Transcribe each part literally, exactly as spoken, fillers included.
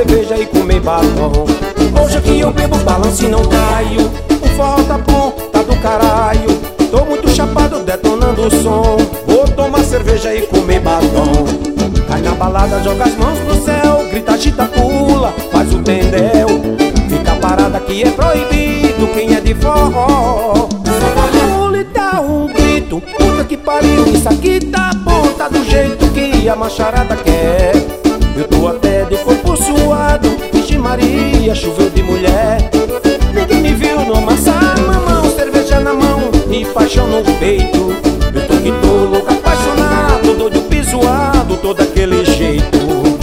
cerveja e comer batom. Hoje aqui eu bebo, balanço e não caio. O forró tá bom, tá do caralho. Tô muito chapado, detonando o som. Vou tomar cerveja e comer batom. Cai na balada, joga as mãos pro céu, grita, agita, pula, faz o tendel. Fica parada que é proibido, quem é de forró pula e dá um grito. Puta que pariu, isso aqui tá bom, tá do jeito que a macharada quer. Eu tô até de corpo suado, Vixe Maria, choveu de mulher. Ninguém me viu no amassar mamão, cerveja na mão e paixão no peito. Eu tô que tô louco, apaixonado, doido, pisoado, tô daquele jeito.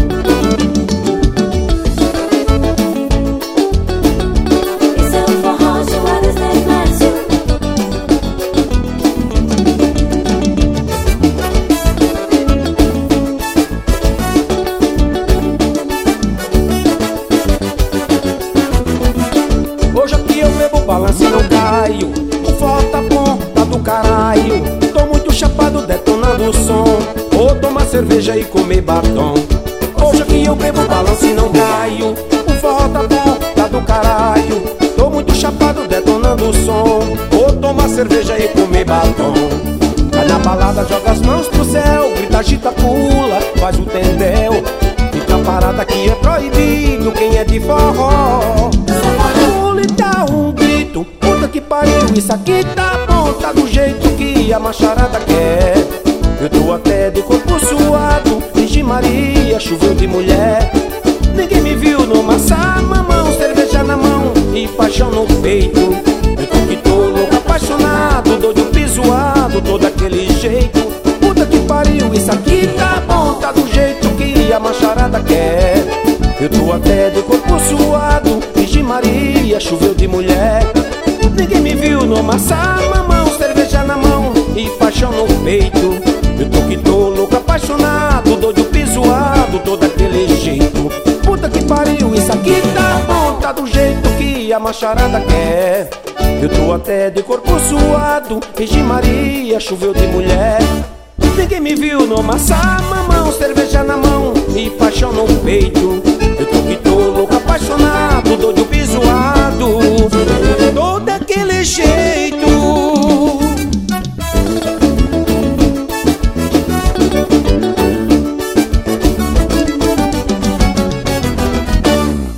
Hoje aqui eu bebo, balanço e não caio. O forró tá bom, tá do caralho. Tô muito chapado, detonando o som. Vou tomar cerveja e comer batom. Hoje aqui eu bebo, balanço e não caio. O forró tá bom, tá do caralho. Tô muito chapado, detonando o som. Vou tomar cerveja e comer batom. Vai na balada, joga as mãos pro céu, grita, agita, pula, faz o tendel. Fica parada que é proibido, quem é de forró pula e dá um grito. Puta que pariu, isso aqui tá bom, tá do jeito que a macharada quer. Eu tô até de corpo suado, Vixe Maria, choveu de mulher. Ninguém me viu no amassar mamão, cerveja na mão e paixão no peito. Eu tô que tô louco, apaixonado, doido, pisoado, tô daquele jeito. Puta que pariu, isso aqui tá bom, tá do jeito que a macharada quer. Eu tô até de corpo suado, Vixe Maria, choveu de mulher. Ninguém me viu no amassar mamão, cerveja na mão e paixão no peito. Eu tô que tô louco, apaixonado, doido, pisoado, tô daquele jeito. Puta que pariu, isso aqui tá bom, tá do jeito que a macharada quer. Eu tô até de corpo suado, Vixe Maria, choveu de mulher. Ninguém me viu no amassar mamão, cerveja na mão e paixão no peito. Eu tô que tô louco, apaixonado.